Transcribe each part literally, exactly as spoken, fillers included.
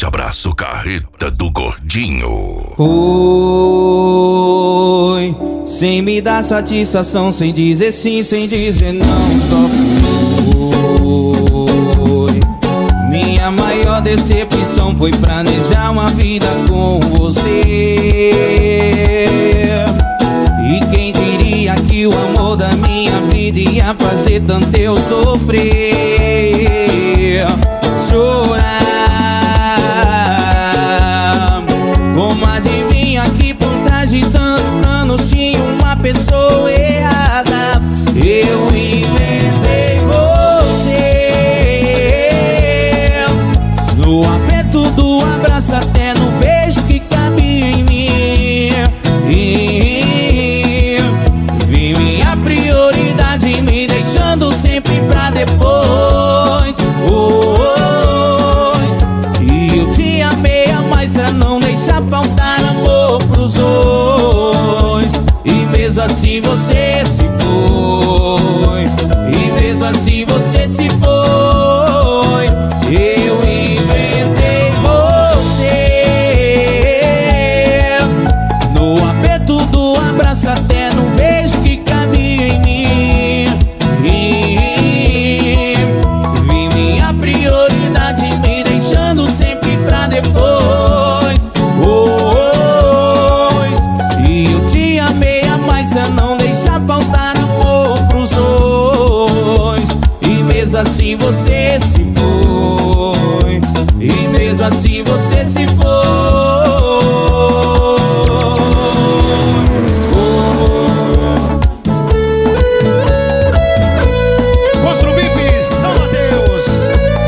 Forte abraço, Carreta do Gordinho. Oi, sem me dar satisfação, sem dizer sim, sem dizer não, só foi. Minha maior decepção foi planejar uma vida com você. E quem diria que o amor da minha vida ia fazer tanto eu sofrer, chorar. Como adivinha que por trás de tantos planos tinha uma pessoa errada? Eu inventei você, no aperto do abraço, até no beijo que cabia em mim. E vi minha prioridade me deixando sempre pra depois. Oh, oh, e eu te amei a mais pra não deixar faltar amor pros dois. E mesmo assim você se foi, e mesmo assim você se foi. Eu inventei você, no aperto do abraço, até no beijo que cabia em mim. E vi minha prioridade me deixando sempre pra depois. Oh, oh, e eu te amei a mais pra não deixar faltar amor pros dois. E mesmo assim você se foi, e mesmo assim você se foi. Monstro V I P São Mateus.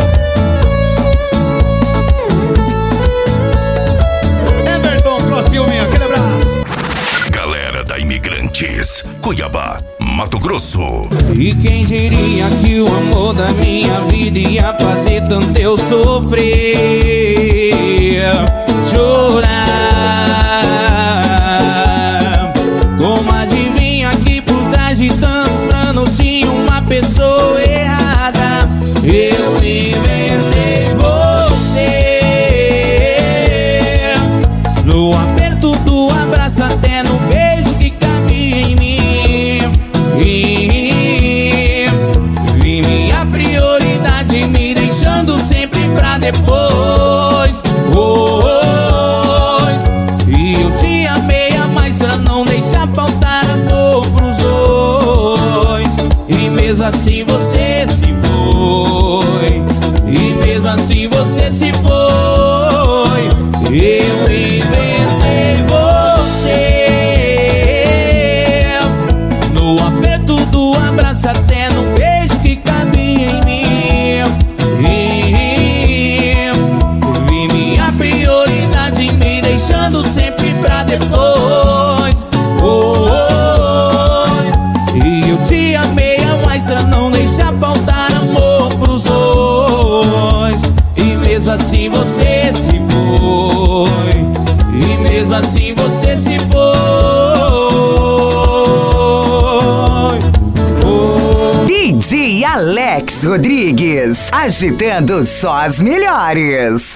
Everton Cross Filme, aquele abraço. Galera da Imigrantes, Cuiabá, Mato Grosso. E quem diria que o amor da minha vida ia fazer tanto eu sofrer, chorar. Como adivinha que por trás de tantos planos tinha uma pessoa errada? Eu inventei você, no aperto do abraço, até no beijo que cabia em mim. E vi minha prioridade me deixando sempre pra depois. Oh, oh, e eu te amei a mais pra não deixar faltar amor pros dois. E mesmo assim você se foi, e mesmo assim você se foi. Eu inventei você, no aperto do abraço, até no beijo que cabia em mim. E vi minha prioridade me deixando sempre pra depois. Oh, oh, e eu te amei a mais pra não deixar faltar amor pros dois. E mesmo assim você se foi, e mesmo assim você se foi. Oh. D J Alex Rodrigues, agitando só as melhores.